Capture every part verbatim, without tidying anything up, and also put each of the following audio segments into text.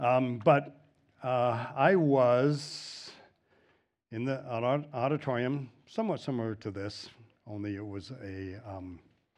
Um, but uh, I was in the aud- auditorium, somewhat similar to this, only it was a um,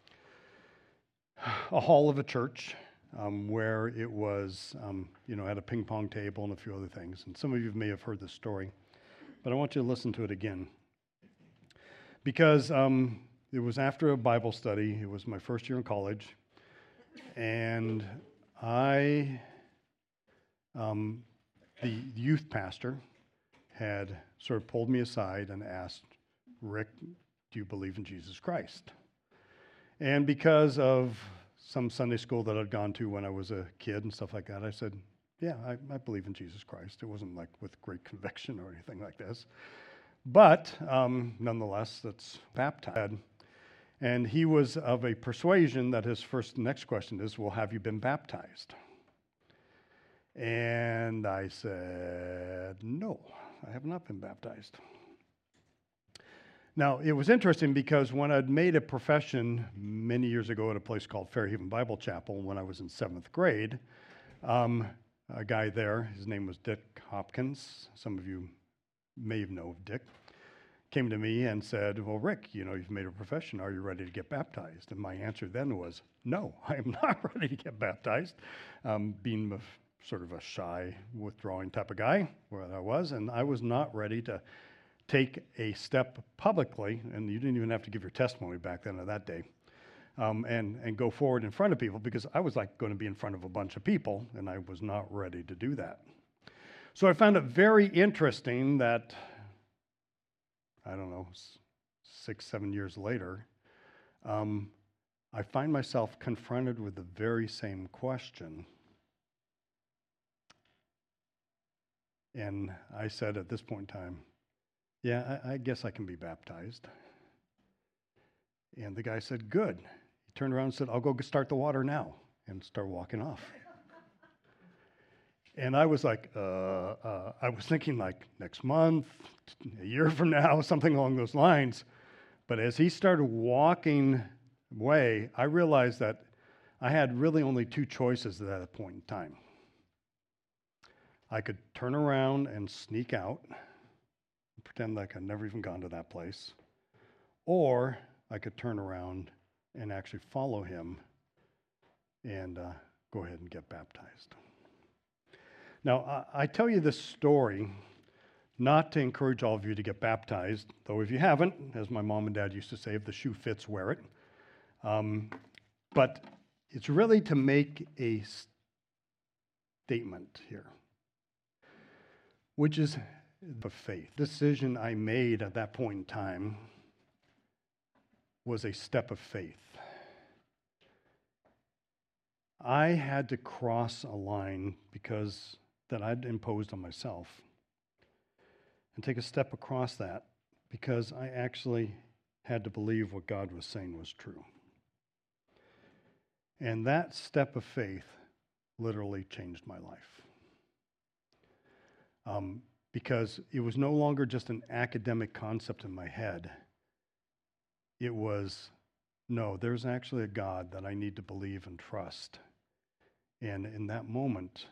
a hall of a church um, where it was, um, you know, had a ping pong table and a few other things. And some of you may have heard this story, but I want you to listen to it again. Because um, it was after a Bible study. It was my first year in college. And I, um, the youth pastor, had sort of pulled me aside and asked, Rick, do you believe in Jesus Christ? And because of some Sunday school that I'd gone to when I was a kid and stuff like that, I said, yeah, I, I believe in Jesus Christ. It wasn't like with great conviction or anything like this. But um, nonetheless, that's baptized. And he was of a persuasion that his first next question is, well, have you been baptized? And I said, no, I have not been baptized. Now, it was interesting because when I'd made a profession many years ago at a place called Fairhaven Bible Chapel when I was in seventh grade, um, a guy there, his name was Dick Hopkins, some of you may know of Dick, came to me and said, well, Rick, you know, you've made a profession. Are you ready to get baptized? And my answer then was, no, I am not ready to get baptized. Um, being a, sort of a shy, withdrawing type of guy, where I was, and I was not ready to take a step publicly, and you didn't even have to give your testimony back then or that day, um, and, and go forward in front of people, because I was like going to be in front of a bunch of people, and I was not ready to do that. So I found it very interesting that, I don't know, six, seven years later, um, I find myself confronted with the very same question. And I said at this point in time, yeah, I, I guess I can be baptized. And the guy said, good. He turned around and said, I'll go start the water now, and start walking off. And I was like, uh, uh, I was thinking like next month, a year from now, something along those lines. But as he started walking away, I realized that I had really only two choices at that point in time. I could turn around and sneak out, and pretend like I'd never even gone to that place, or I could turn around and actually follow him and uh, go ahead and get baptized. Now, I, I tell you this story not to encourage all of you to get baptized, though if you haven't, as my mom and dad used to say, if the shoe fits, wear it. Um, but it's really to make a statement here, which is the faith. The decision I made at that point in time was a step of faith. I had to cross a line because that I'd imposed on myself, and take a step across that because I actually had to believe what God was saying was true. And that step of faith literally changed my life. Um, because it was no longer just an academic concept in my head. It was, no, there's actually a God that I need to believe and trust. And in that moment,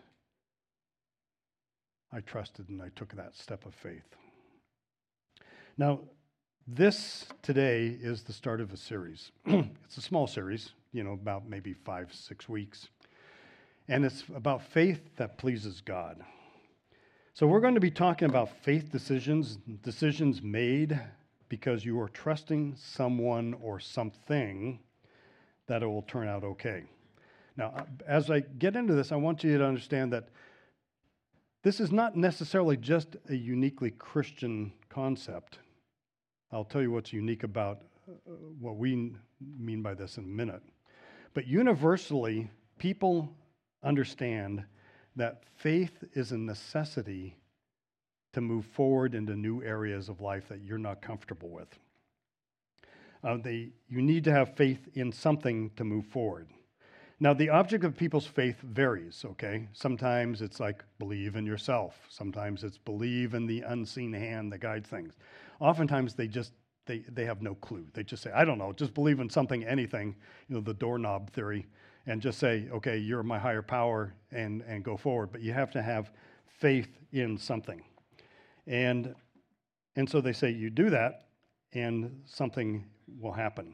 I trusted and I took that step of faith. Now, this today is the start of a series. It's a small series, you know, about maybe five, six weeks. And it's about faith that pleases God. So we're going to be talking about faith decisions, decisions made because you are trusting someone or something that it will turn out okay. Now, as I get into this, I want you to understand that this is not necessarily just a uniquely Christian concept. I'll tell you what's unique about uh, what we mean by this in a minute. But universally, people understand that faith is a necessity to move forward into new areas of life that you're not comfortable with. Uh, they, you need to have faith in something to move forward. Now, the object of people's faith varies, okay? Sometimes it's like believe in yourself. Sometimes it's believe in the unseen hand that guides things. Oftentimes they just, they, they have no clue. They just say, I don't know, just believe in something, anything, you know, the doorknob theory. and just say, okay, you're my higher power, and, and go forward. But you have to have faith in something. And, and so they say you do that, and something will happen.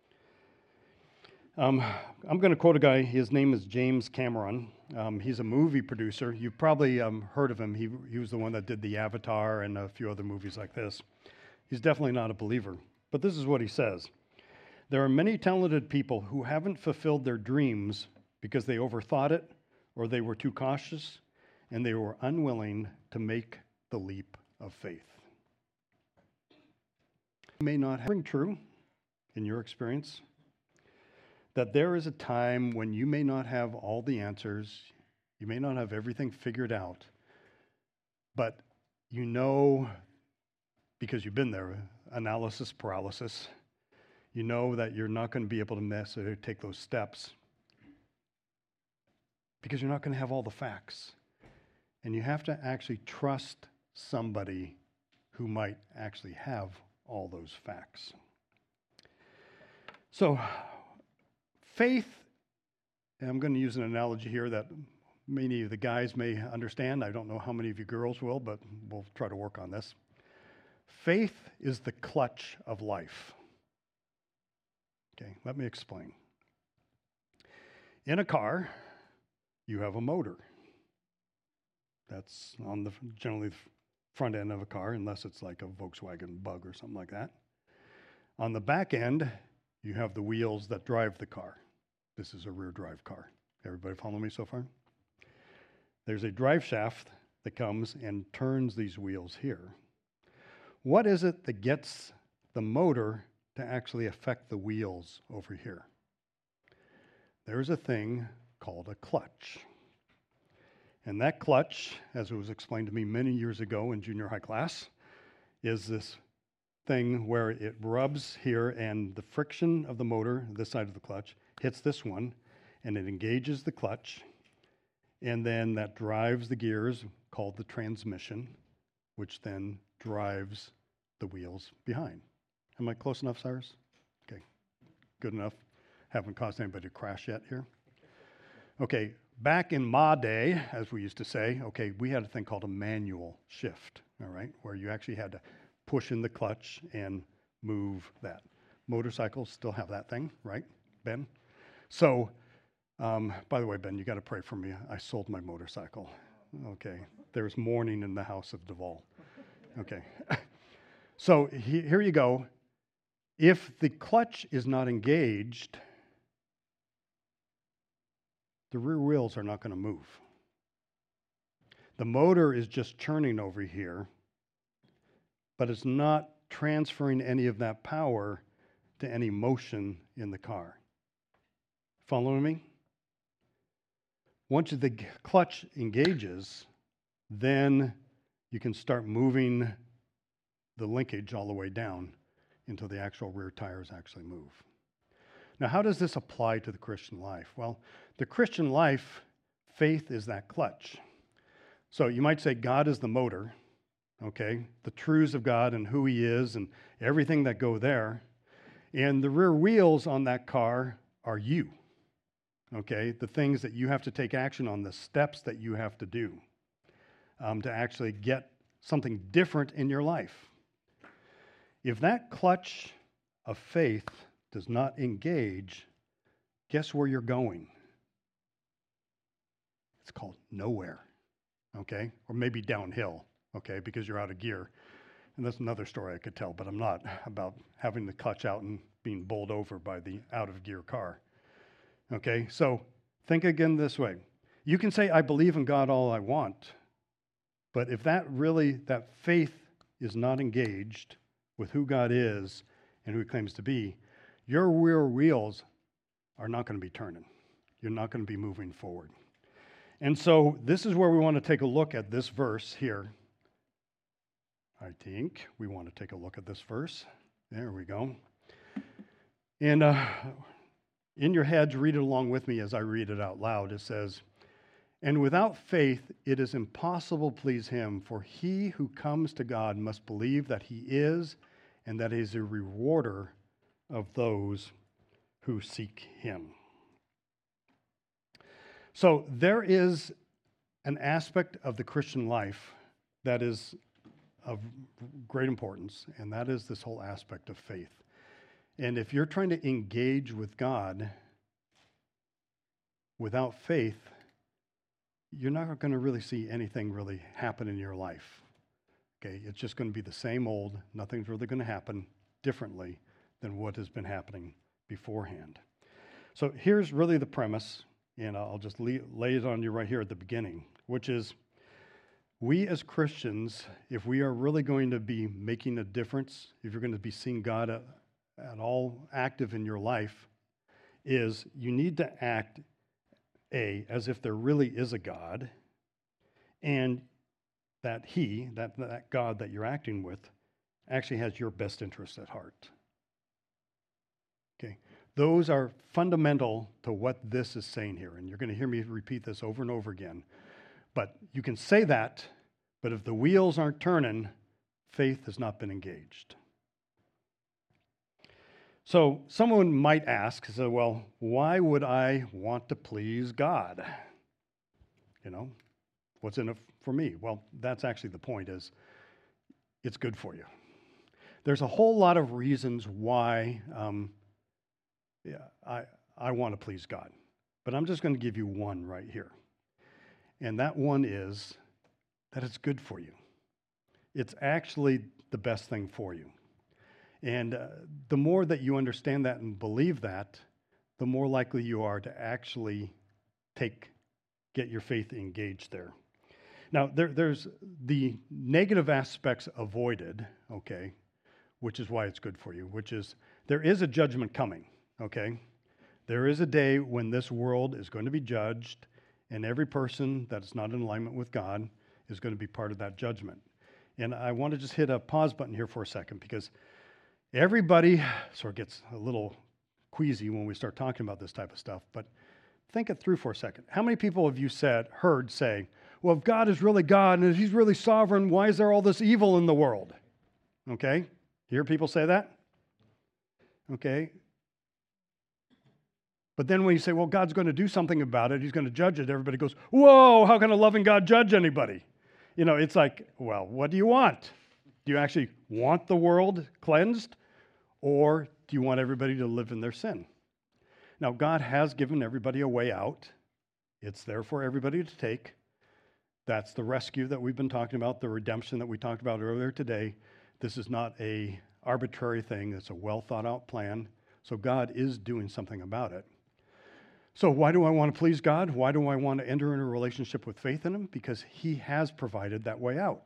Um, I'm going to quote a guy. His name is James Cameron. Um, he's a movie producer. You've probably um, heard of him. He, he was the one that did the Avatar and a few other movies like this. He's definitely not a believer. But this is what he says. There are many talented people who haven't fulfilled their dreams because they overthought it, or they were too cautious, and they were unwilling to make the leap of faith. It may not ring true in your experience, that there is a time when you may not have all the answers, you may not have everything figured out, but you know, because you've been there, analysis paralysis, you know that you're not going to be able to necessarily take those steps because you're not going to have all the facts. And you have to actually trust somebody who might actually have all those facts. So, faith, and I'm going to use an analogy here that many of the guys may understand. I don't know how many of you girls will, but we'll try to work on this. Faith is the clutch of life. Okay, let me explain. In a car, you have a motor. That's on the generally the front end of a car, unless it's like a Volkswagen Bug or something like that. On the back end, you have the wheels that drive the car. This is a rear drive car. Everybody follow me so far? There's a drive shaft that comes and turns these wheels here. What is it that gets the motor to actually affect the wheels over here? There's a thing called a clutch. And that clutch, as it was explained to me many years ago in junior high class, is this thing where it rubs here and the friction of the motor, this side of the clutch, hits this one, and it engages the clutch, and then that drives the gears, called the transmission, which then drives the wheels behind. Am I close enough, Cyrus? Okay, good enough. Haven't caused anybody to crash yet here. Okay, back in my day, as we used to say, okay, we had a thing called a manual shift, all right, where you actually had to push in the clutch and move that. Motorcycles still have that thing, right, Ben? So, um, by the way, Ben, you got to pray for me. I sold my motorcycle. Okay, there's mourning in the house of Duvall. Okay, so he, here you go. If the clutch is not engaged, the rear wheels are not going to move. The motor is just churning over here, but it's not transferring any of that power to any motion in the car. Following me? Once the clutch engages, then you can start moving the linkage all the way down until the actual rear tires actually move. Now, how does this apply to the Christian life? Well, the Christian life, faith is that clutch. So you might say God is the motor, okay? The truths of God and who He is and everything that go there. And the rear wheels on that car are you, okay? The things that you have to take action on, the steps that you have to do um, to actually get something different in your life. If that clutch of faith does not engage, guess where you're going? It's called nowhere, okay? Or maybe downhill, okay, because you're out of gear. And that's another story I could tell, but I'm not, about having the clutch out and being bowled over by the out-of-gear car. Okay, so think again this way. You can say, I believe in God all I want, but if that really, that faith is not engaged with who God is and who He claims to be, your rear wheels are not going to be turning. You're not going to be moving forward. And so this is where we want to take a look at this verse here. I think we want to take a look at this verse. There we go. And uh, in your heads, read it along with me as I read it out loud. It says, and without faith, it is impossible to please Him, for he who comes to God must believe that He is, and that He is a rewarder of those who seek Him. So there is an aspect of the Christian life that is of great importance, and that is this whole aspect of faith. And if you're trying to engage with God without faith, you're not going to really see anything really happen in your life. Okay, it's just going to be the same old, nothing's really going to happen differently than what has been happening beforehand. So here's really the premise, and I'll just lay, lay it on you right here at the beginning, which is we as Christians, if we are really going to be making a difference, if you're going to be seeing God at, at all active in your life, is you need to act, A, as if there really is a God, and that he, that, that God that you're acting with, actually has your best interest at heart. Okay, those are fundamental to what this is saying here, and you're going to hear me repeat this over and over again. But you can say that, but if the wheels aren't turning, faith has not been engaged. So someone might ask, so, well, why would I want to please God? You know, what's in it for me? Well, that's actually the point, is it's good for you. There's a whole lot of reasons why um, yeah, I, I want to please God. But I'm just going to give you one right here. And that one is that it's good for you. It's actually the best thing for you. And uh, the more that you understand that and believe that, the more likely you are to actually take, get your faith engaged there. Now, there, there's the negative aspects avoided, okay, which is why it's good for you, which is there is a judgment coming, okay? There is a day when this world is going to be judged, and every person that's not in alignment with God is going to be part of that judgment. And I want to just hit a pause button here for a second, because everybody sort of gets a little queasy when we start talking about this type of stuff, but think it through for a second. How many people have you said, heard say, well, if God is really God and if he's really sovereign, why is there all this evil in the world? Okay, you hear people say that? Okay. But then when you say, well, God's going to do something about it, he's going to judge it, everybody goes, whoa, how can a loving God judge anybody? You know, it's like, well, what do you want? Do you actually want the world cleansed, or do you want everybody to live in their sin? Now, God has given everybody a way out. It's there for everybody to take. That's the rescue that we've been talking about, the redemption that we talked about earlier today. This is not an arbitrary thing. It's a well thought out plan. So God is doing something about it. So why do I want to please God? Why do I want to enter into a relationship with faith in him? Because he has provided that way out.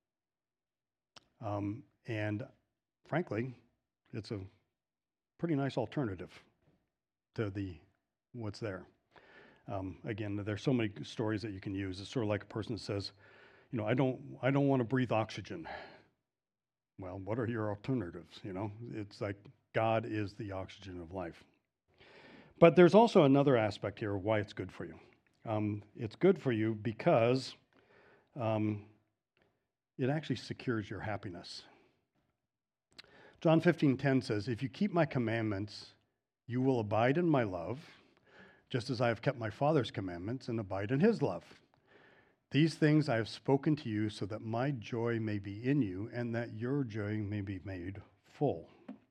Um, and frankly, it's a pretty nice alternative to the what's there. Um, again, there's so many stories that you can use. It's sort of like a person that says, you know, I don't, I don't want to breathe oxygen. Well, what are your alternatives? You know, it's like God is the oxygen of life. But there's also another aspect here of why it's good for you. Um, it's good for you because um, it actually secures your happiness. John fifteen ten says, if you keep my commandments, you will abide in my love, just as I have kept my Father's commandments and abide in his love. These things I have spoken to you so that my joy may be in you and that your joy may be made full.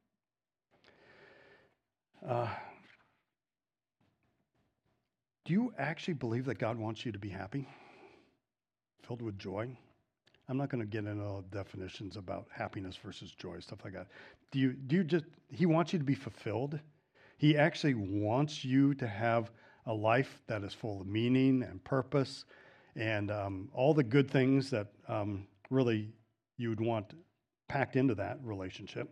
Uh, do you actually believe that God wants you to be happy, filled with joy? I'm not going to get into all the definitions about happiness versus joy, stuff like that. Do you, do you just, he wants you to be fulfilled? He actually wants you to have a life that is full of meaning and purpose and um, all the good things that um, really you would want packed into that relationship.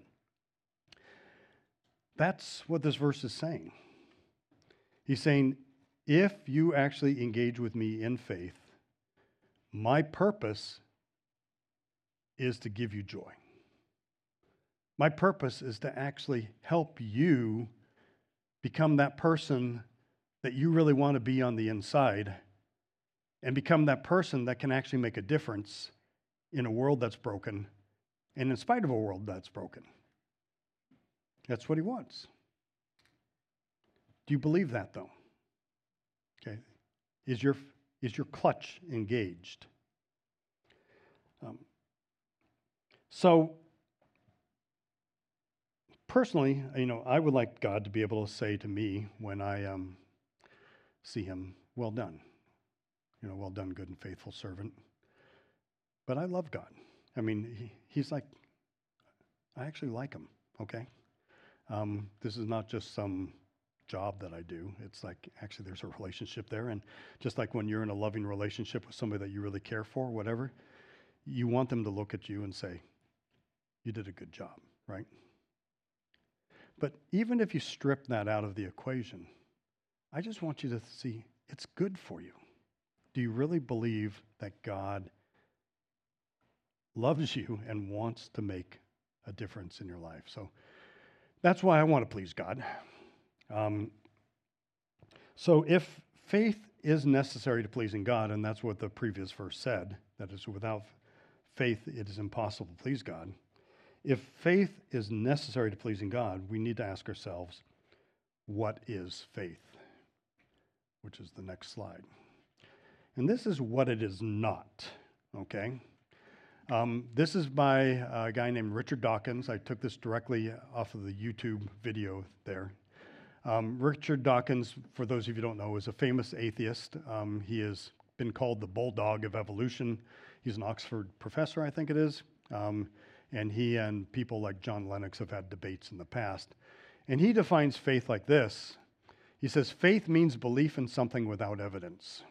That's what this verse is saying. He's saying, if you actually engage with me in faith, my purpose is to give you joy. My purpose is to actually help you become that person that you really want to be on the inside and become that person that can actually make a difference in a world that's broken and in spite of a world that's broken. That's what he wants. Do you believe that, though? Okay. Is your, is your clutch engaged? Um, so, personally, you know, I would like God to be able to say to me when I um, see him, well done. You know, well done, good and faithful servant. But I love God. I mean, he, he's like, I actually like him, okay? Um, this is not just some job that I do. It's like, actually, there's a relationship there. And just like when you're in a loving relationship with somebody that you really care for, whatever, you want them to look at you and say, you did a good job, right? But even if you strip that out of the equation, I just want you to see it's good for you. Do you really believe that God loves you and wants to make a difference in your life? So that's why I want to please God. Um, so if faith is necessary to pleasing God, and that's what the previous verse said, that is, without faith it is impossible to please God. If faith is necessary to pleasing God, we need to ask ourselves, what is faith? Which is the next slide. And this is what it is not, okay? Um, this is by a guy named Richard Dawkins. I took this directly off of the YouTube video there. Um, Richard Dawkins, for those of you who don't know, is a famous atheist. Um, he has been called the bulldog of evolution. He's an Oxford professor, I think it is. Um, and he and people like John Lennox have had debates in the past. And he defines faith like this. He says, faith means belief in something without evidence.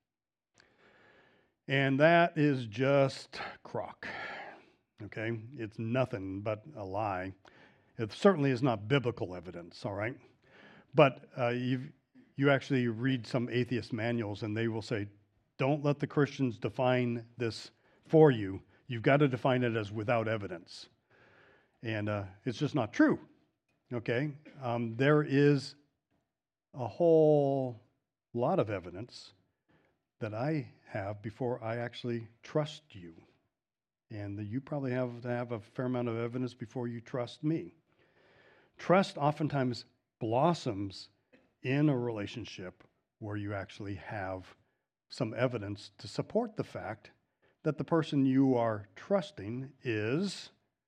And that is just crock, okay? It's nothing but a lie. It certainly is not biblical evidence, all right? But uh, you you actually read some atheist manuals and they will say, don't let the Christians define this for you. You've got to define it as without evidence. And uh, it's just not true, okay? Um, there is a whole lot of evidence that I have before I actually trust you. And that you probably have to have a fair amount of evidence before you trust me. Trust oftentimes blossoms in a relationship where you actually have some evidence to support the fact that the person you are trusting is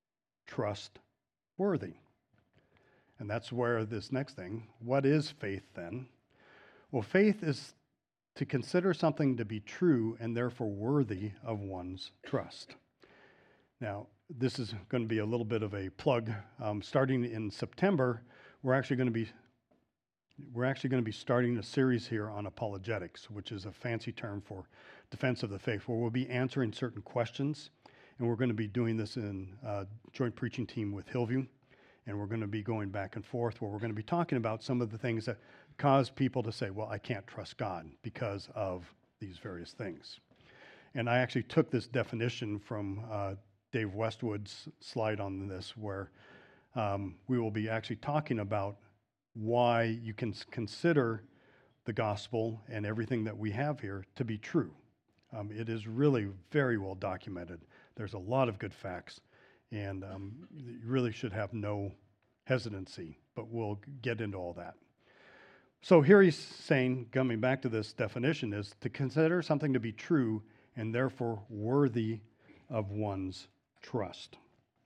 trustworthy. And that's where this next thing, what is faith then? Well, faith is to consider something to be true and therefore worthy of one's trust. Now, this is going to be a little bit of a plug. Um, starting in September, we're actually going to be we're actually going to be starting a series here on apologetics, which is a fancy term for defense of the faith, where we'll be answering certain questions, and we're going to be doing this in a joint preaching team with Hillview, and we're going to be going back and forth, where we're going to be talking about some of the things that cause people to say, well, I can't trust God because of these various things. And I actually took this definition from uh, Dave Westwood's slide on this, where um, we will be actually talking about why you can consider the gospel and everything that we have here to be true. Um, it is really very well documented. There's a lot of good facts, and um, you really should have no hesitancy, but we'll get into all that. So here he's saying, coming back to this definition, is to consider something to be true and therefore worthy of one's trust.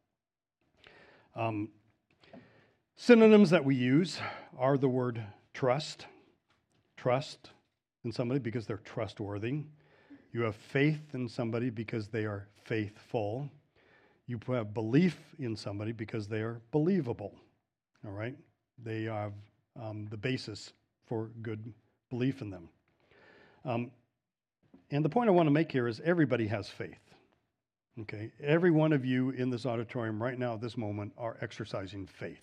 Um, synonyms that we use are the word trust, trust in somebody because they're trustworthy. You have faith in somebody because they are faithful. You have belief in somebody because they are believable, all right? They have um, the basis for good belief in them. Um, and the point I want to make here is everybody has faith. Okay, every one of you in this auditorium right now at this moment are exercising faith.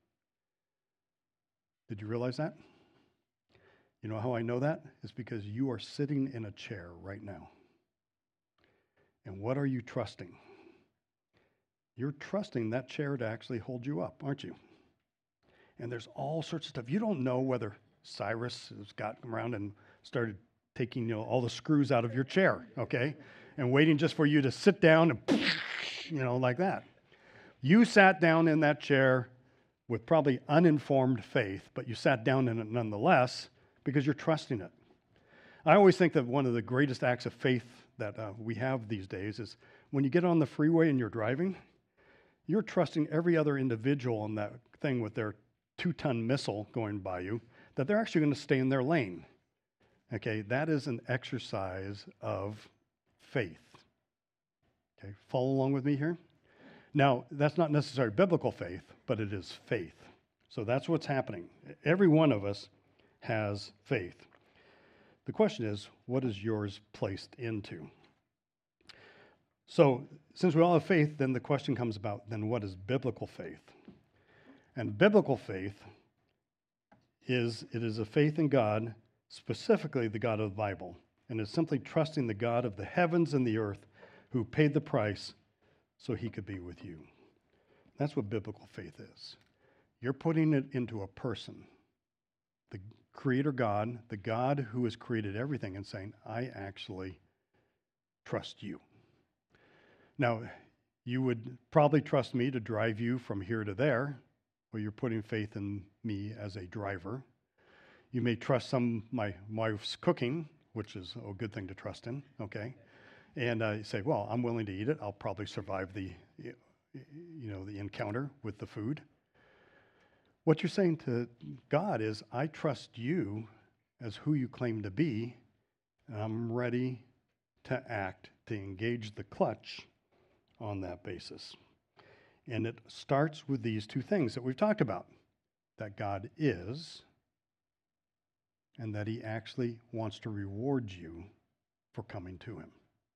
Did you realize that? You know how I know that? It's because you are sitting in a chair right now. And what are you trusting? You're trusting that chair to actually hold you up, aren't you? And there's all sorts of stuff. You don't know whether Cyrus has gotten around and started taking, you know, all the screws out of your chair, okay? And waiting just for you to sit down and, you know, like that. You sat down in that chair with probably uninformed faith, but you sat down in it nonetheless because you're trusting it. I always think that one of the greatest acts of faith that uh, we have these days is when you get on the freeway and you're driving, you're trusting every other individual on that thing with their two-ton missile going by you, that they're actually going to stay in their lane. Okay, that is an exercise of faith. Okay, follow along with me here. Now, that's not necessarily biblical faith, but it is faith. So that's what's happening. Every one of us has faith. The question is, what is yours placed into? So, since we all have faith, then the question comes about, then what is biblical faith? And biblical faith is, it is a faith in God, specifically the God of the Bible, and is simply trusting the God of the heavens and the earth who paid the price so he could be with you. That's what biblical faith is. You're putting it into a person, the Creator God, the God who has created everything, and saying, I actually trust you. Now, you would probably trust me to drive you from here to there, where you're putting faith in me as a driver. You may trust some my wife's cooking, which is a good thing to trust in, okay? And uh, you say, well, I'm willing to eat it. I'll probably survive the, you know, the encounter with the food. What you're saying to God is, I trust you as who you claim to be, and I'm ready to act, to engage the clutch on that basis. And it starts with these two things that we've talked about, that God is, and that he actually wants to reward you for coming to him.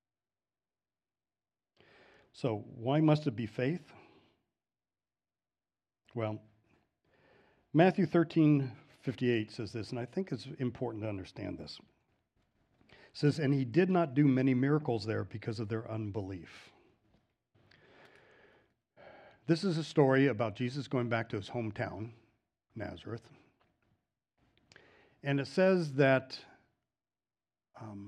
So why must it be faith? Well, Matthew thirteen fifty-eight says this, and I think it's important to understand this. It says, and he did not do many miracles there because of their unbelief. This is a story about Jesus going back to his hometown, Nazareth. And it says that um,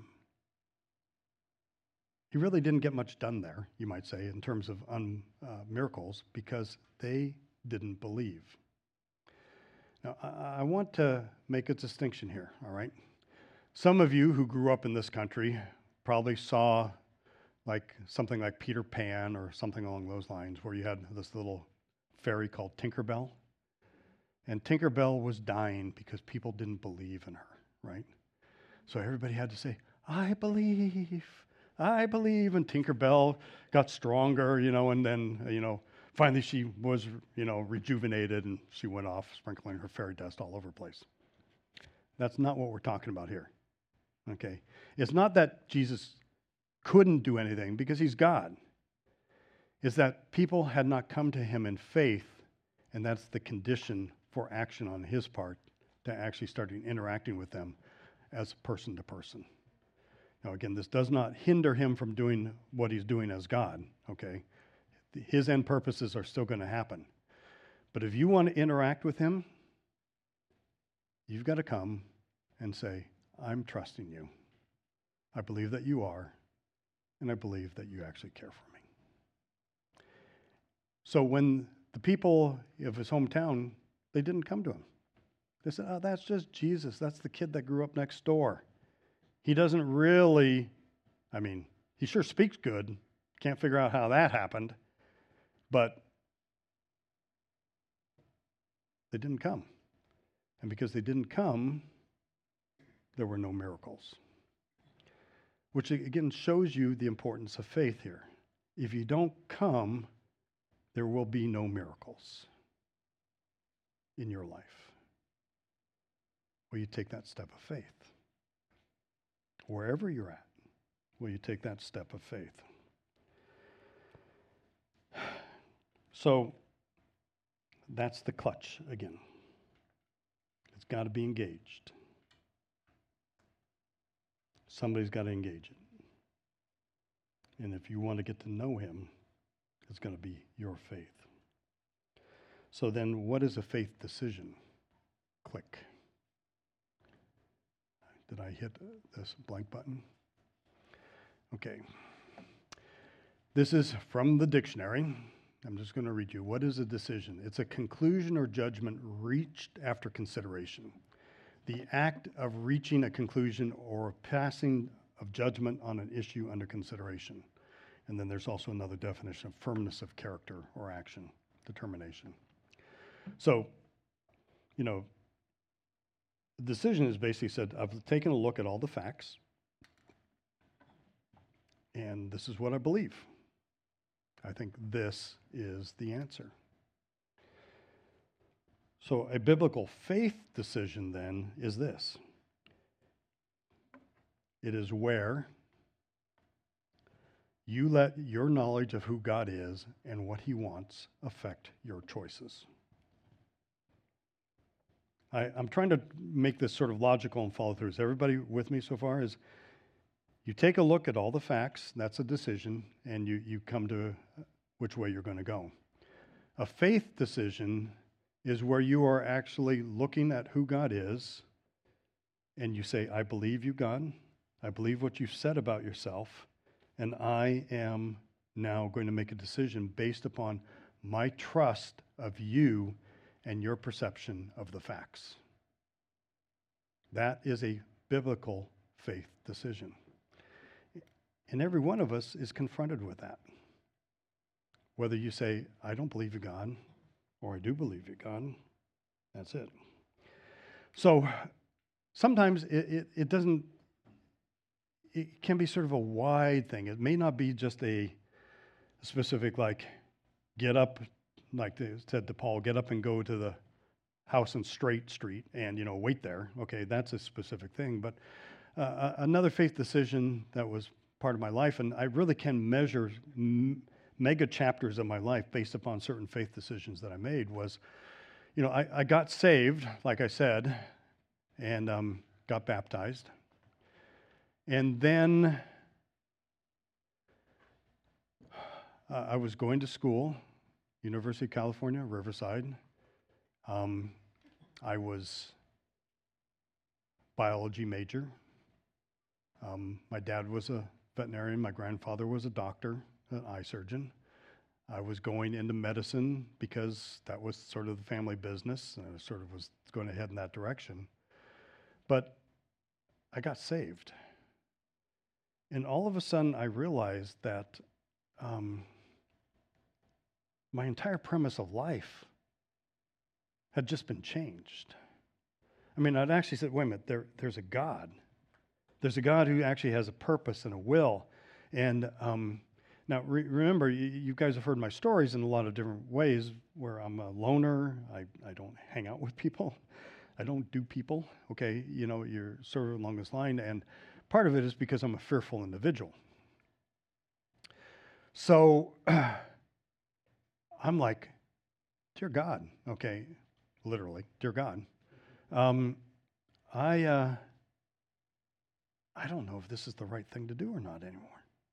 he really didn't get much done there, you might say, in terms of un, uh, miracles, because they didn't believe. Now, I, I want to make a distinction here, all right? Some of you who grew up in this country probably saw like something like Peter Pan or something along those lines, where you had this little fairy called Tinkerbell. And Tinkerbell was dying because people didn't believe in her, right? So everybody had to say, I believe, I believe. And Tinkerbell got stronger, you know, and then, you know, finally she was, you know, rejuvenated and she went off sprinkling her fairy dust all over the place. That's not what we're talking about here, okay? It's not that Jesus couldn't do anything because he's God. It's that people had not come to him in faith, and that's the condition for action on his part to actually start interacting with them as person to person. Now, again, this does not hinder him from doing what he's doing as God, okay? His end purposes are still going to happen. But if you want to interact with him, you've got to come and say, I'm trusting you. I believe that you are, and I believe that you actually care for me. So when the people of his hometown, they didn't come to him. They said, oh, that's just Jesus. That's the kid that grew up next door. He doesn't really, I mean, he sure speaks good. Can't figure out how that happened. But they didn't come. And because they didn't come, there were no miracles. Which again shows you the importance of faith here. If you don't come, there will be no miracles in your life. Will you take that step of faith? Wherever you're at, will you take that step of faith? So that's the clutch again. It's got to be engaged. Somebody's got to engage it. And if you want to get to know him, it's going to be your faith. So then, what is a faith decision? Click. Did I hit this blank button? Okay. This is from the dictionary. I'm just going to read you. What is a decision? It's a conclusion or judgment reached after consideration. the act of reaching a conclusion or passing of judgment on an issue under consideration. And then there's also another definition of firmness of character or action, determination. So, you know, the decision is basically said, I've taken a look at all the facts, and this is what I believe. I think this is the answer. So a biblical faith decision then is this. It is where you let your knowledge of who God is and what he wants affect your choices. I, I'm trying to make this sort of logical and follow through. Is everybody with me so far? Is you take a look at all the facts, that's a decision, and you, you come to which way you're going to go. A faith decision is where you are actually looking at who God is, and you say, I believe you, God. I believe what you've said about yourself, and I am now going to make a decision based upon my trust of you and your perception of the facts. That is a biblical faith decision. And every one of us is confronted with that. Whether you say, I don't believe you, God, or I do believe you, God, that's it. So sometimes it, it, it doesn't, it can be sort of a wide thing. It may not be just a specific, like, get up, like they said to Paul, get up and go to the house in Straight Street and, you know, wait there. Okay, that's a specific thing. But uh, another faith decision that was part of my life, and I really can measure m- mega chapters of my life based upon certain faith decisions that I made was, you know, I, I got saved, like I said, and um, got baptized. And then uh, I was going to school, University of California, Riverside. Um, I was biology major. Um, my dad was a veterinarian. My grandfather was a doctor, an eye surgeon. I was going into medicine because that was sort of the family business, and I sort of was going to head in that direction. But I got saved. And all of a sudden, I realized that um, my entire premise of life had just been changed. I mean, I'd actually said, wait a minute, there, there's a God. There's a God who actually has a purpose and a will. And um, now, re- remember, you, you guys have heard my stories in a lot of different ways where I'm a loner. I, I don't hang out with people. I don't do people. Okay, you know, you're sort of along this line. And part of it is because I'm a fearful individual. So I'm like, dear God, okay, literally, dear God, um, I uh, I don't know if this is the right thing to do or not anymore.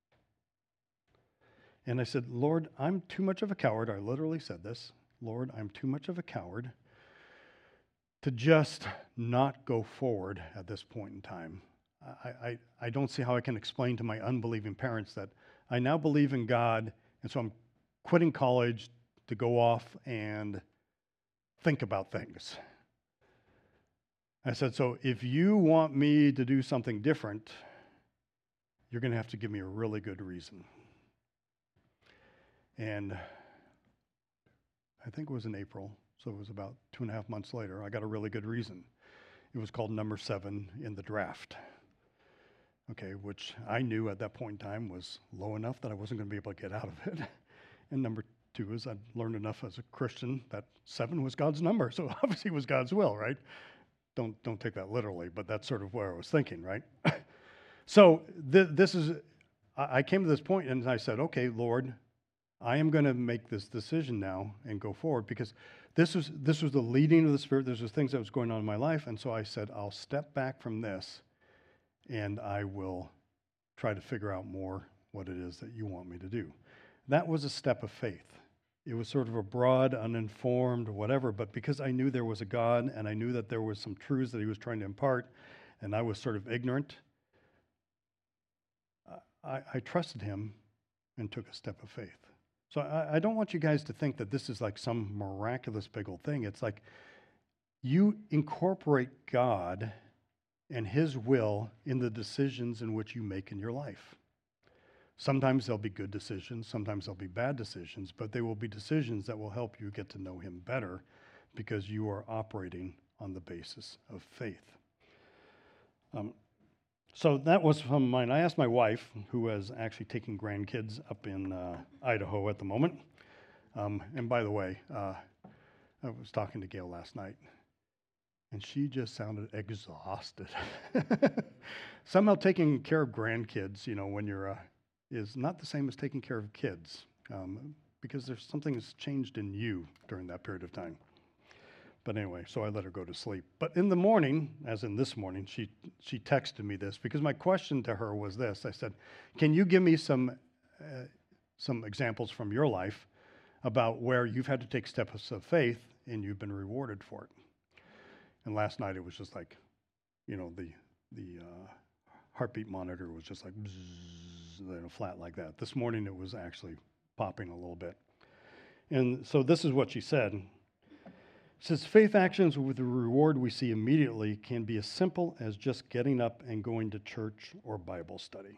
And I said, Lord, I'm too much of a coward. I literally said this. Lord, I'm too much of a coward to just not go forward at this point in time. I, I, I don't see how I can explain to my unbelieving parents that I now believe in God, and so I'm quitting college to go off and think about things. I said, so if you want me to do something different, you're going to have to give me a really good reason. And I think it was in April, so it was about two and a half months later, I got a really good reason. It was called number seven in the draft. Okay, which I knew at that point in time was low enough that I wasn't going to be able to get out of it. And number two is I'd learned enough as a Christian that seven was God's number, so obviously it was God's will, right? Don't don't take that literally, but that's sort of where I was thinking, right? So th- this is, I came to this point and I said, okay, Lord, I am going to make this decision now and go forward because this was this was the leading of the Spirit. This was things that was going on in my life, and so I said, I'll step back from this, and I will try to figure out more what it is that you want me to do. That was a step of faith. It was sort of a broad, uninformed, whatever, but because I knew there was a God and I knew that there was some truths that he was trying to impart, and I was sort of ignorant, I, I trusted him and took a step of faith. So I, I don't want you guys to think that this is like some miraculous big old thing. It's like you incorporate God and His will in the decisions in which you make in your life. Sometimes they'll be good decisions, sometimes they'll be bad decisions, but they will be decisions that will help you get to know Him better because you are operating on the basis of faith. Um, so that was from mine. I asked my wife, who is actually taking grandkids up in uh, Idaho at the moment. Um, and by the way, uh, I was talking to Gail last night, and she just sounded exhausted. Somehow taking care of grandkids, you know, when you're uh, is not the same as taking care of kids, um, because there's something that's changed in you during that period of time. But anyway, so I let her go to sleep. But in the morning, as in this morning, she she texted me this, because my question to her was this. I said, can you give me some uh, some examples from your life about where you've had to take steps of faith and you've been rewarded for it? And last night it was just like, you know, the the uh, heartbeat monitor was just like bzzz, you know, flat like that. This morning it was actually popping a little bit. And so this is what she said. It says, faith actions with the reward we see immediately can be as simple as just getting up and going to church or Bible study.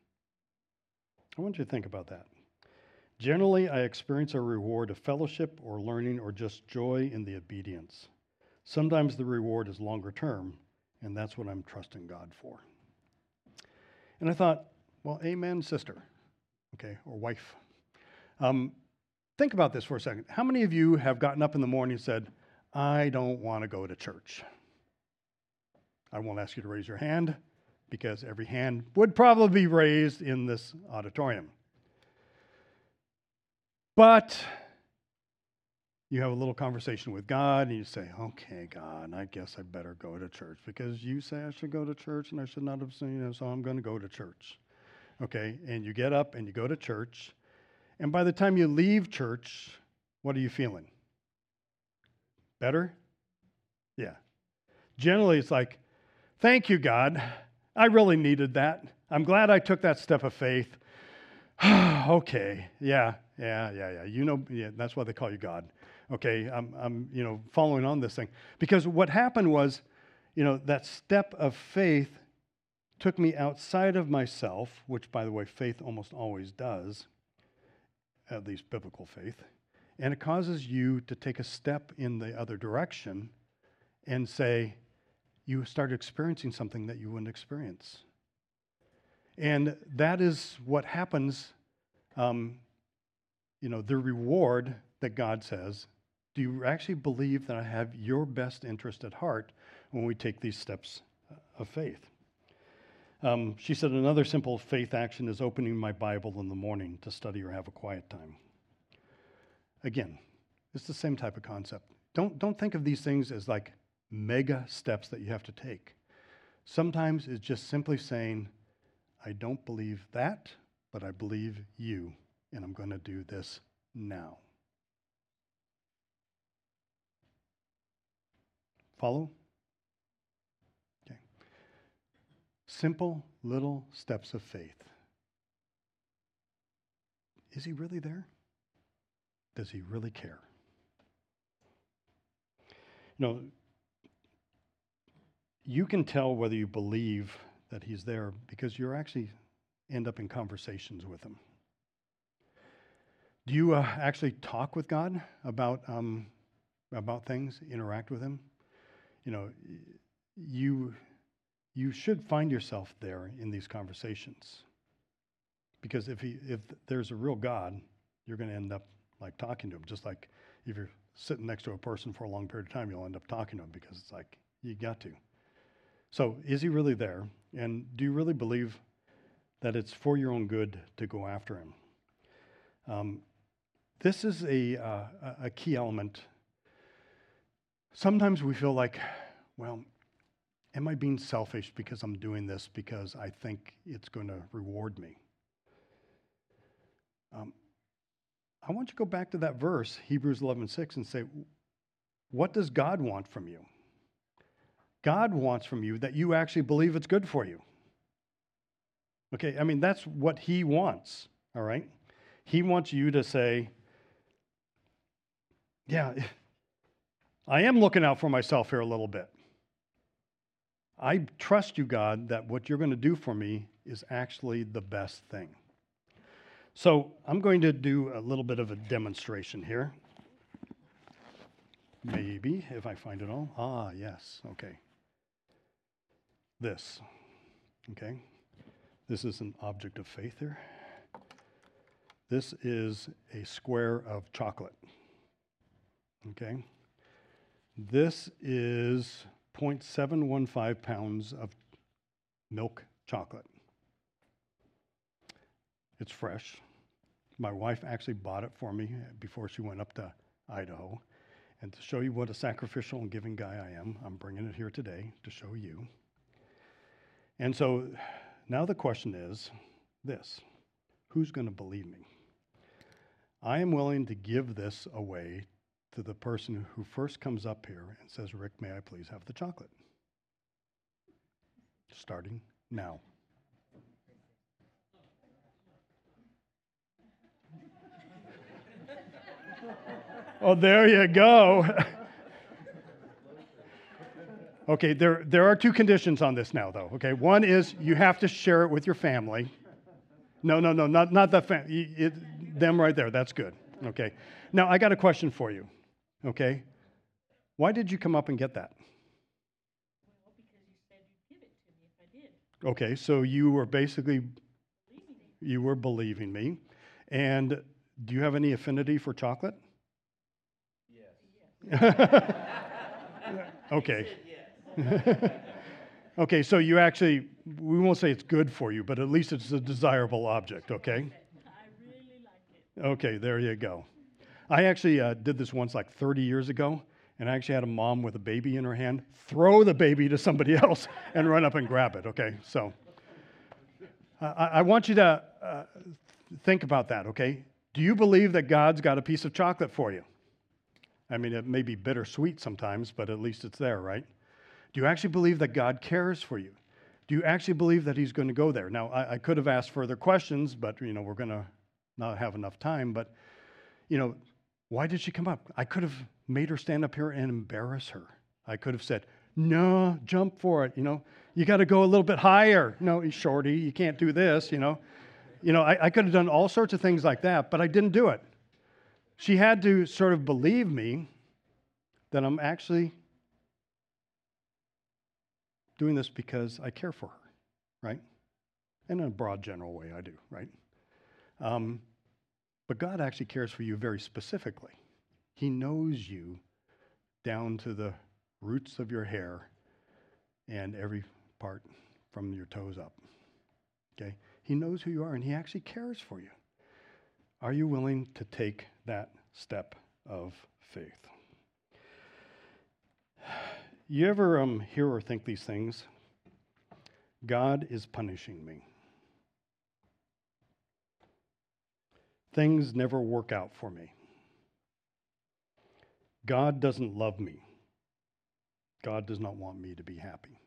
I want you to think about that. Generally, I experience a reward of fellowship or learning or just joy in the obedience. Sometimes the reward is longer term, and that's what I'm trusting God for. And I thought, well, amen, sister, okay, or wife. Um, think about this for a second. How many of you have gotten up in the morning and said, I don't want to go to church? I won't ask you to raise your hand, because every hand would probably be raised in this auditorium. But you have a little conversation with God, and you say, okay, God, I guess I better go to church, because you say I should go to church, and I should not have seen, you know, so I'm going to go to church. Okay, and you get up and you go to church, and by the time you leave church, what are you feeling? Better? Yeah. Generally, it's like, thank you, God. I really needed that. I'm glad I took that step of faith. Okay, yeah, yeah, yeah, yeah. You know, yeah, that's why they call you God. Okay, I'm, I'm, you know, following on this thing. Because what happened was, you know, that step of faith took me outside of myself, which, by the way, faith almost always does, at least biblical faith. And it causes you to take a step in the other direction and say, you start experiencing something that you wouldn't experience. And that is what happens, um, you know, the reward that God says. Do you actually believe that I have your best interest at heart when we take these steps of faith? Um, she said another simple faith action is opening my Bible in the morning to study or have a quiet time. Again, it's the same type of concept. Don't, don't think of these things as like mega steps that you have to take. Sometimes it's just simply saying, I don't believe that, but I believe you, and I'm going to do this now. Follow? Okay. Simple little steps of faith. Is He really there? Does He really care? You know, you can tell whether you believe that He's there because you actually end up in conversations with Him. Do you uh, actually talk with God about um, about things, interact with Him? You know, you you should find yourself there in these conversations, because if he if there's a real God, you're going to end up like talking to Him. Just like if you're sitting next to a person for a long period of time, you'll end up talking to Him because it's like you got to. So is He really there? And do you really believe that it's for your own good to go after Him? Um, this is a, uh, a key element. Sometimes we feel like, well, am I being selfish because I'm doing this because I think it's going to reward me? Um, I want you to go back to that verse, Hebrews eleven six, and say, what does God want from you? God wants from you that you actually believe it's good for you. Okay, I mean, that's what He wants, all right? He wants you to say, yeah, I am looking out for myself here a little bit. I trust you, God, that what you're going to do for me is actually the best thing. So I'm going to do a little bit of a demonstration here. Maybe, if I find it all. Ah, yes, okay. This, okay. This is an object of faith here. This is a square of chocolate, okay. This is zero point seven one five pounds of milk chocolate. It's fresh. My wife actually bought it for me before she went up to Idaho. And to show you what a sacrificial and giving guy I am, I'm bringing it here today to show you. And so now the question is this: who's going to believe me? I am willing to give this away to the person who first comes up here and says, Rick, may I please have the chocolate? Starting now. Oh, there you go. Okay, there, there are two conditions on this now, though. Okay, one is you have to share it with your family. No, no, no, not, not the family. Them right there, that's good. Okay. Now, I got a question for you. Okay. Why did you come up and get that? Well, because you said you'd give it to me if I did. Okay, so you were basically, you were believing me. And do you have any affinity for chocolate? Yes. Okay. Okay, so you actually, we won't say it's good for you, but at least it's a desirable object, okay? I really like it. Okay, there you go. I actually uh, did this once like thirty years ago, and I actually had a mom with a baby in her hand throw the baby to somebody else and run up and grab it, okay? So uh, I, I want you to uh, think about that, okay? Do you believe that God's got a piece of chocolate for you? I mean, it may be bittersweet sometimes, but at least it's there, right? Do you actually believe that God cares for you? Do you actually believe that he's going to go there? Now, I, I could have asked further questions, but, you know, we're going to not have enough time. But, you know, why did she come up? I could have made her stand up here and embarrass her. I could have said, no, jump for it. You know, you got to go a little bit higher. No, shorty, you can't do this, you know. You know, I, I could have done all sorts of things like that, but I didn't do it. She had to sort of believe me that I'm actually doing this because I care for her, right? And in a broad, general way, I do, right? Um, but God actually cares for you very specifically. He knows you down to the roots of your hair and every part from your toes up, okay? He knows who you are, and he actually cares for you. Are you willing to take that step of faith? You ever um, hear or think these things? God is punishing me. Things never work out for me. God doesn't love me. God does not want me to be happy.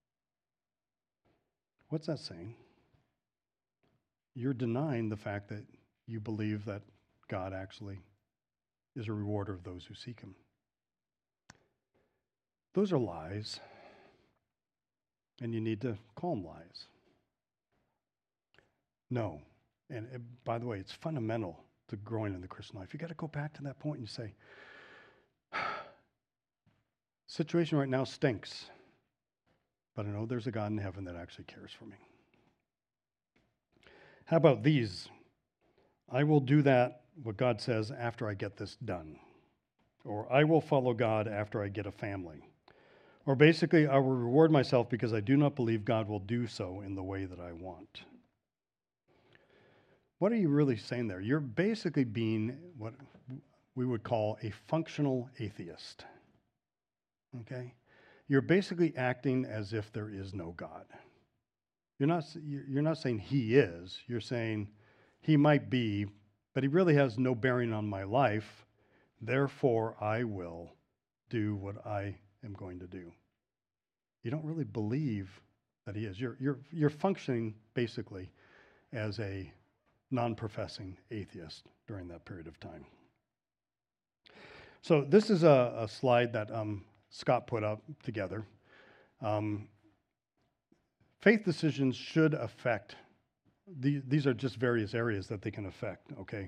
What's that saying? You're denying the fact that you believe that God actually is a rewarder of those who seek him. Those are lies, and you need to call them lies. No, and it, by the way, it's fundamental to growing in the Christian life. You got to go back to that point and say, situation right now stinks, but I know there's a God in heaven that actually cares for me. How about these? I will do that, what God says, after I get this done. Or I will follow God after I get a family. Or basically, I will reward myself because I do not believe God will do so in the way that I want. What are you really saying there? You're basically being what we would call a functional atheist. Okay? You're basically acting as if there is no God. You're not, you're not saying he is. You're saying he might be, but he really has no bearing on my life. Therefore, I will do what I am going to do. You don't really believe that he is. You're, you're, you're functioning basically as a non-professing atheist during that period of time. So this is a, a slide that um, Scott put up together. Um, faith decisions should affect, the, these are just various areas that they can affect, okay?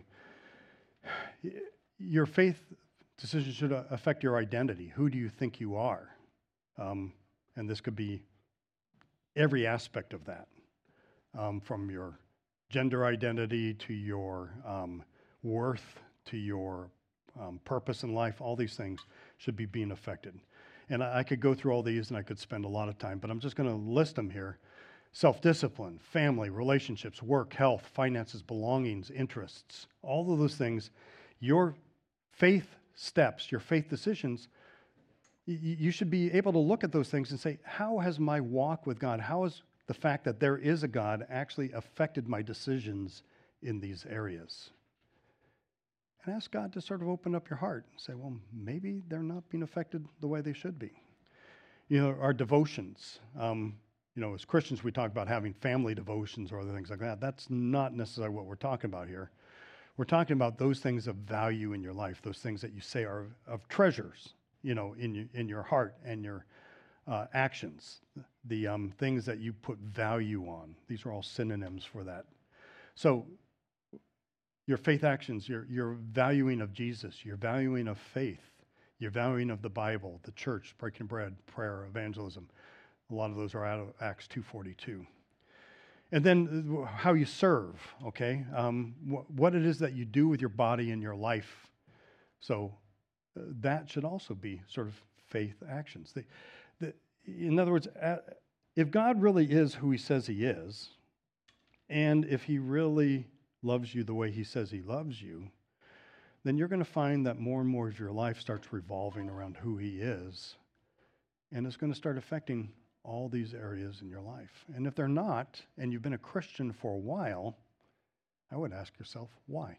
Your faith decisions should affect your identity. Who do you think you are? Um, and this could be every aspect of that, um, from your gender identity to your um, worth to your um, purpose in life. All these things should be being affected. And I, I could go through all these and I could spend a lot of time, but I'm just going to list them here. Self-discipline, family, relationships, work, health, finances, belongings, interests, all of those things, your faith steps, your faith decisions, y- you should be able to look at those things and say, how has my walk with God, how has the fact that there is a God actually affected my decisions in these areas? And ask God to sort of open up your heart and say, well, maybe they're not being affected the way they should be. You know, our devotions. Um, you know, as Christians, we talk about having family devotions or other things like that. That's not necessarily what we're talking about here. We're talking about those things of value in your life, those things that you say are of treasures, you know, in your, in your heart and your uh, actions, the um, things that you put value on. These are all synonyms for that. So your faith actions, your, your valuing of Jesus, your valuing of faith, your valuing of the Bible, the church, breaking bread, prayer, evangelism. A lot of those are out of Acts two forty-two. And then how you serve, okay? Um, wh- what it is that you do with your body and your life. So uh, that should also be sort of faith actions. The, the, in other words, uh, if God really is who he says he is, and if he really loves you the way he says he loves you, then you're going to find that more and more of your life starts revolving around who he is, and it's going to start affecting all these areas in your life. And if they're not, and you've been a Christian for a while, I would ask yourself, why?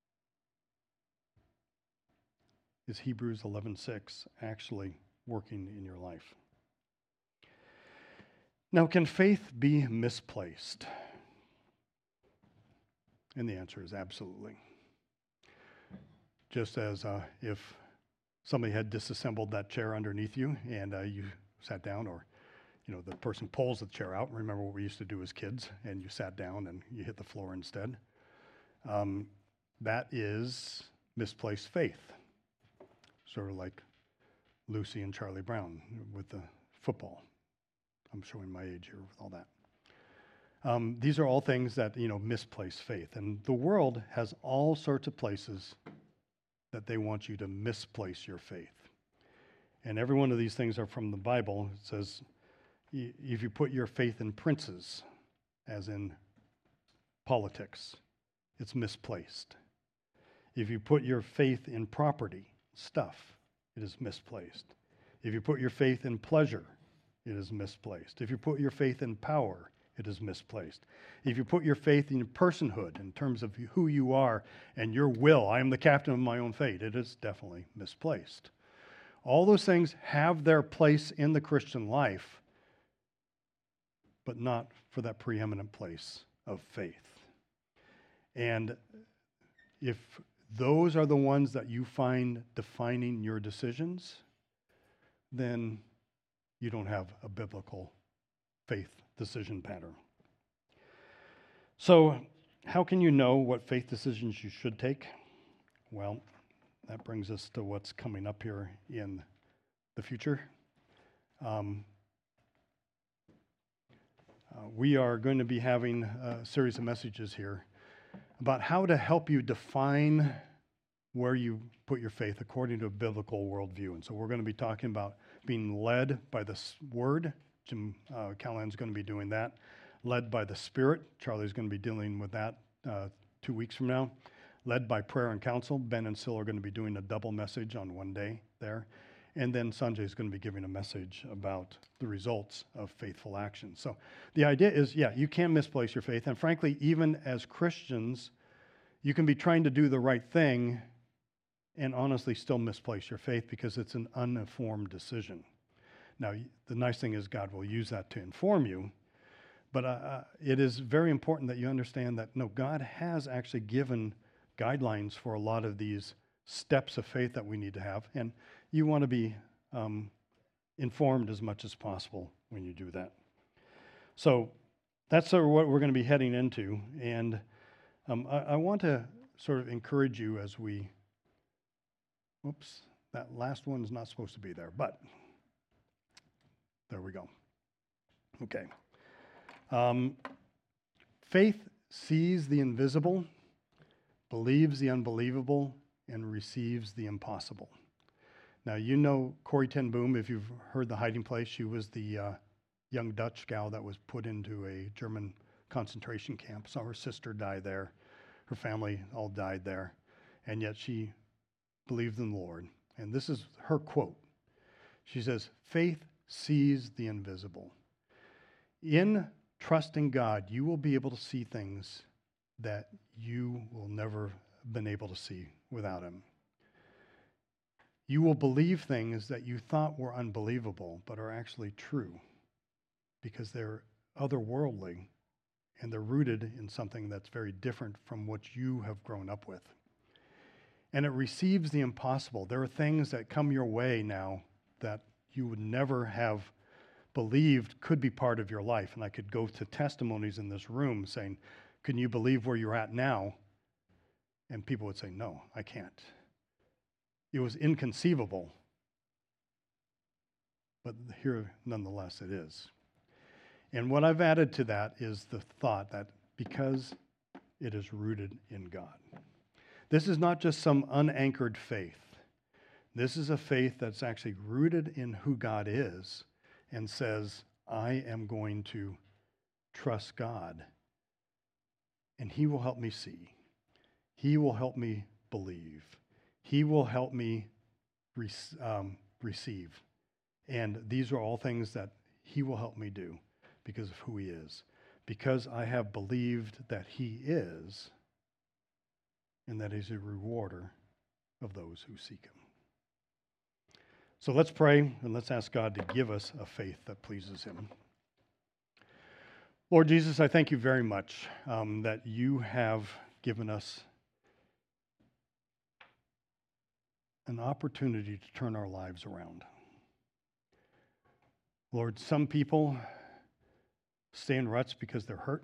Is Hebrews eleven six actually working in your life? Now, can faith be misplaced? And the answer is absolutely. Just as uh, if somebody had disassembled that chair underneath you and uh, you sat down, or you know, the person pulls the chair out. Remember what we used to do as kids, and you sat down and you hit the floor instead. Um, that is misplaced faith. Sort of like Lucy and Charlie Brown with the football. I'm showing my age here with all that. Um, these are all things that, you know, misplaced faith. And the world has all sorts of places that they want you to misplace your faith. And every one of these things are from the Bible. It says, if you put your faith in princes, as in politics, it's misplaced. If you put your faith in property, stuff, it is misplaced. If you put your faith in pleasure, it is misplaced. If you put your faith in power, it is misplaced. If you put your faith in personhood, in terms of who you are and your will, I am the captain of my own fate, it is definitely misplaced. All those things have their place in the Christian life, but not for that preeminent place of faith. And if those are the ones that you find defining your decisions, then you don't have a biblical faith decision pattern. So, how can you know what faith decisions you should take? Well, that brings us to what's coming up here in the future. Um, Uh, we are going to be having a series of messages here about how to help you define where you put your faith according to a biblical worldview. And so we're going to be talking about being led by the Word. Jim uh, Callahan's going to be doing that. Led by the Spirit. Charlie's going to be dealing with that uh, two weeks from now. Led by prayer and counsel. Ben and Sil are going to be doing a double message on one day there. And then Sanjay is going to be giving a message about the results of faithful action. So the idea is, yeah, you can misplace your faith. And frankly, even as Christians, you can be trying to do the right thing and honestly still misplace your faith because it's an uninformed decision. Now, the nice thing is God will use that to inform you. But uh, it is very important that you understand that, no, God has actually given guidelines for a lot of these steps of faith that we need to have. And you want to be um, informed as much as possible when you do that. So that's sort of what we're going to be heading into. And um, I, I want to sort of encourage you as we, whoops, that last one's not supposed to be there, but there we go. Okay. Um, faith sees the invisible, believes the unbelievable, and receives the impossible. Now, you know Corrie ten Boom, if you've heard The Hiding Place. She was the uh, young Dutch gal that was put into a German concentration camp. Saw her sister die there. Her family all died there. And yet she believed in the Lord. And this is her quote. She says, "Faith sees the invisible. In trusting God, you will be able to see things that you will never have been able to see without Him. You will believe things that you thought were unbelievable, but are actually true because they're otherworldly and they're rooted in something that's very different from what you have grown up with. And it receives the impossible. There are things that come your way now that you would never have believed could be part of your life. And I could go to testimonies in this room saying, can you believe where you're at now? And people would say, no, I can't. It was inconceivable. But here, nonetheless, it is. And what I've added to that is the thought that because it is rooted in God. This is not just some unanchored faith. This is a faith that's actually rooted in who God is and says, I am going to trust God. And He will help me see. He will help me believe. He will help me re- um, receive. And these are all things that He will help me do because of who He is. Because I have believed that He is, and that He's a rewarder of those who seek Him. So let's pray and let's ask God to give us a faith that pleases Him. Lord Jesus, I thank You very much um, that You have given us an opportunity to turn our lives around. Lord, some people stay in ruts because they're hurt.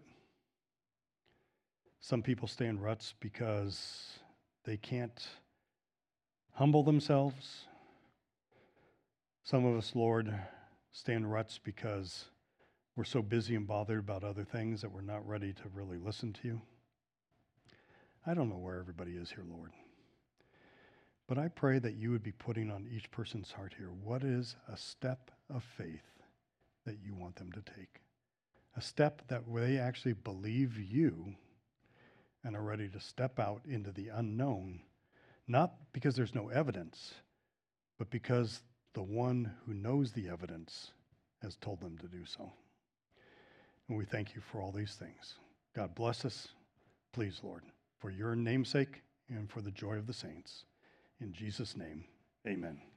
Some people stay in ruts because they can't humble themselves. Some of us, Lord, stay in ruts because we're so busy and bothered about other things that we're not ready to really listen to You. I don't know where everybody is here, Lord. But I pray that You would be putting on each person's heart here, what is a step of faith that You want them to take? A step that they actually believe You and are ready to step out into the unknown, not because there's no evidence, but because the one who knows the evidence has told them to do so. And we thank You for all these things. God bless us, please, Lord, for Your namesake and for the joy of the saints. In Jesus' name, amen.